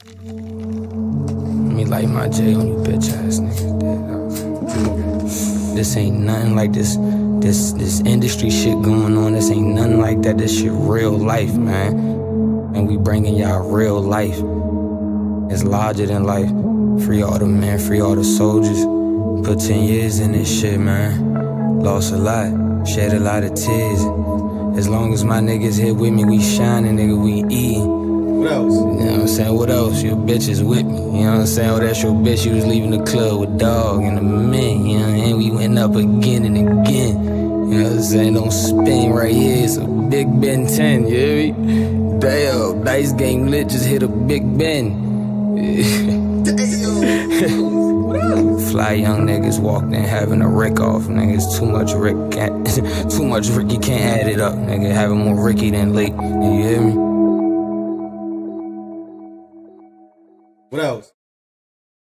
Let me light my J on you bitch ass nigga. This ain't nothing like this industry shit going on. This ain't nothing like that. This shit real life, man. And we bringing y'all real life. It's larger than life. Free all the men, free all the soldiers. Put 10 years in this shit, man. Lost a lot, shed a lot of tears. As long as my niggas here with me, we shining, nigga, we eating. What else? You know what I'm saying? What else? Your bitch is with me. You know what I'm saying? Oh, that's your bitch. You was leaving the club with dog and the men. You know what I mean? We went up again and again. You know what I'm saying? Don't spin right here. It's a Big Ben 10, you hear me? Damn, dice game lit, just hit a Big Ben. Fly young niggas walked in having a Rick off, niggas. Too much Rick, you can't add it up, nigga. Having more Ricky than Lake. You hear me? What else?